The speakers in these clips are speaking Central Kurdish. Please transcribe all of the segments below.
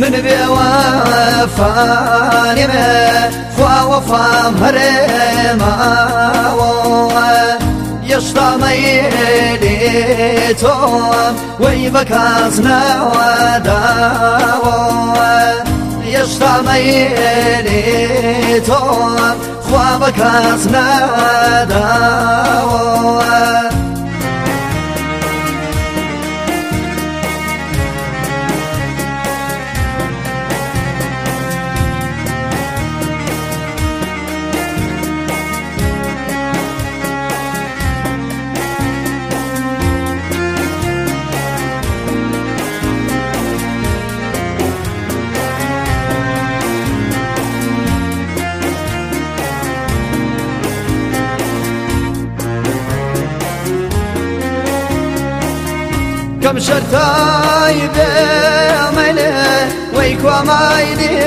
من بوفاني ما خوا وفا مريما يشتا ميلي توم ويبكازنا وداوا يشتا ميلي توم خوا بكازنا داوا كم شرطاي بملي ويكوا مايدي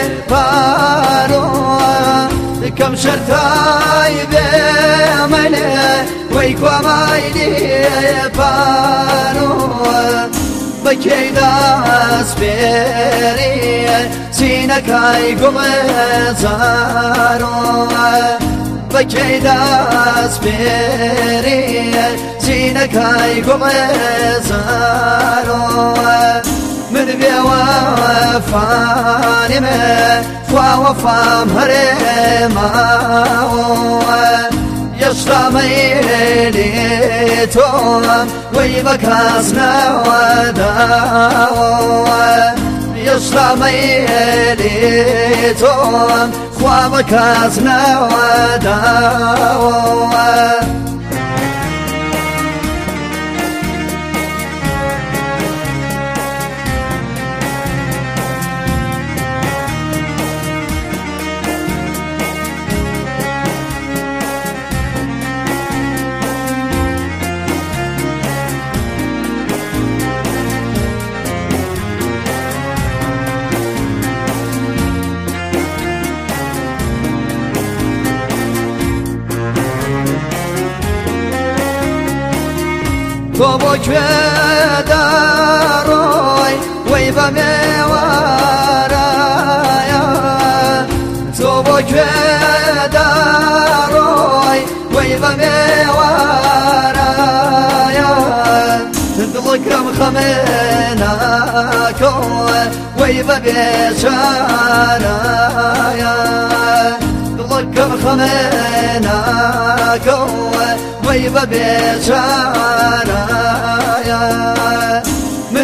بارو كم شرطاي بملي ويكوا مايدي بارو بكيدا سبيري سينكاي قمزارو بكيدا سبيري سينكاي قمزارو من بوفاني ما خوا وفا مريما يشتا ميلي توم ويبكازنا وداوا يشتا ميلي توم خوا بكازنا وداوا تو با داروی وی با میواریا تو با داروی وی با میواریا دلکم خمینا کو وی با بیچاریا دلکم خمینا کو ويبا بيشارايا من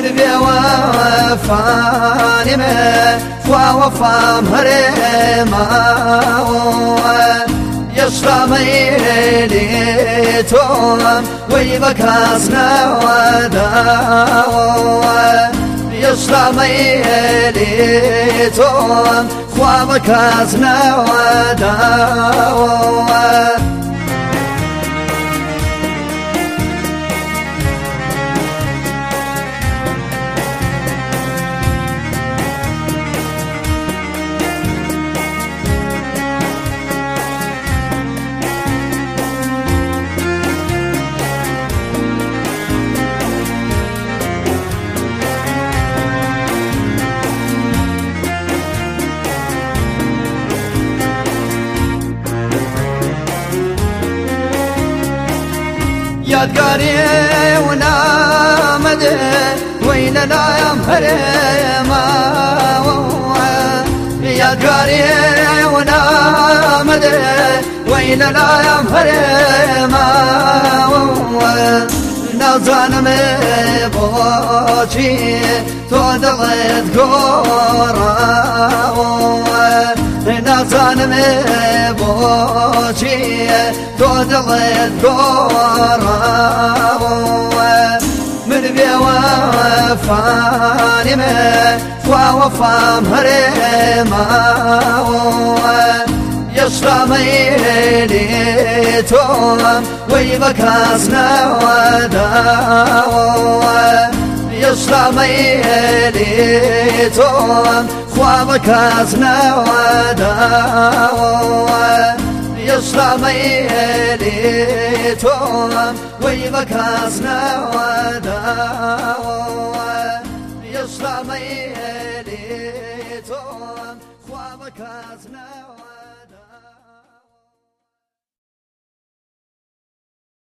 بوفاني ما خوا وفا مريما يشتا ميلي توم ويبكازنا وداوا يشتا ميلي توم خوا بكازنا وداوا يادقاري ونامد وين لا يمهرما يادقاري ونامد وين لا يمهرما نازان مبوشي تودلت قورا نازان مبوشي تودلت قورا من بوفاني ما خوا وفا مريما يشتا ميلي توم ويبكازنا وداوا يشتا ميلي توم خوا بكازنا وداوا يشتا ميلي توم ويبكازنا وداوا يشتا ميلي کاتنا